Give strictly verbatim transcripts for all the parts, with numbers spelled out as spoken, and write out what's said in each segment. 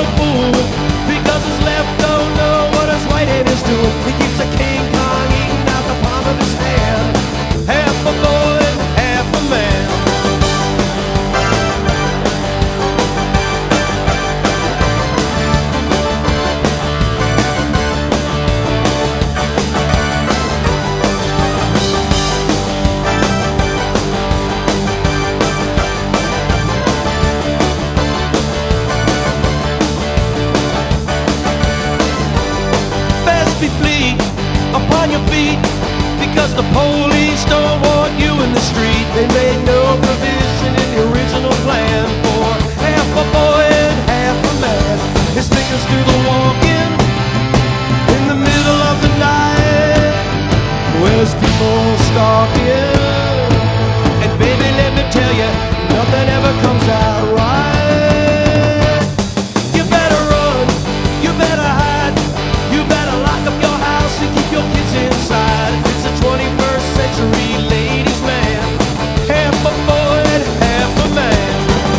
fool, because his left don't know what his right hand is doing. He keeps a King Kong eating out the palm of his hand. Half a boy and half a man. Be fleet upon your feet, because the police don't want you in the street. They made no provision in the original plan for half a boy and half a man. His fingers do the walking in the middle of the night, where's people stalking. And baby, let me tell you, nothing ever comes out right. You better run, you better hide, you better lock up your house and keep your kids inside. It's a twenty-first century ladies' man, half a boy and half a man.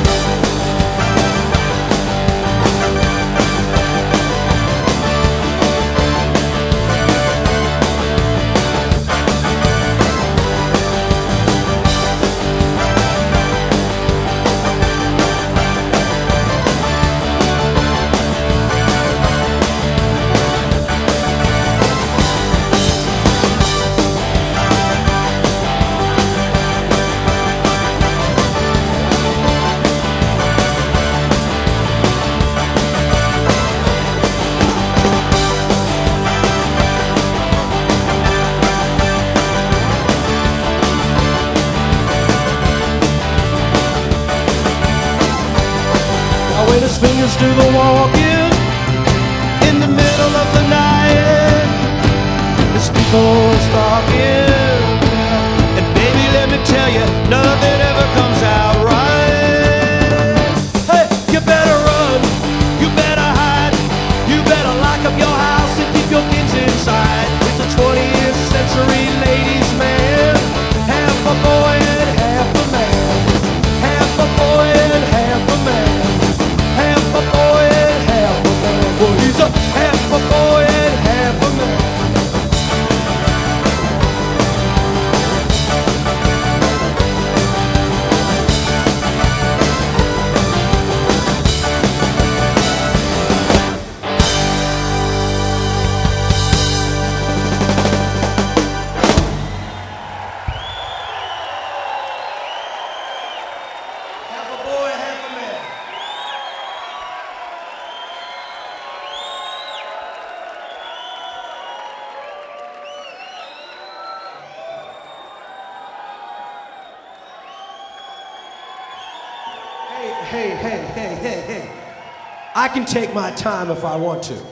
When his fingers do the walking in the middle of the night, there's people stalking. And baby, let me tell you, nothing ever comes out right. Hey, you better run, you better hide, you better lock up your house and keep your kids inside. It's a twentieth century ladies' man, half a boy and half a man, half a boy and half a man. Half a boy and half a man. Well, he's a half a boy and half a man. Half a boy, half a man. Hey, hey, hey, hey, hey. I can take my time if I want to.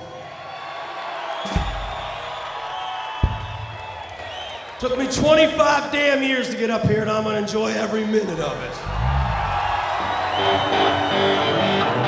Took me twenty-five damn years to get up here, and I'm gonna enjoy every minute of it.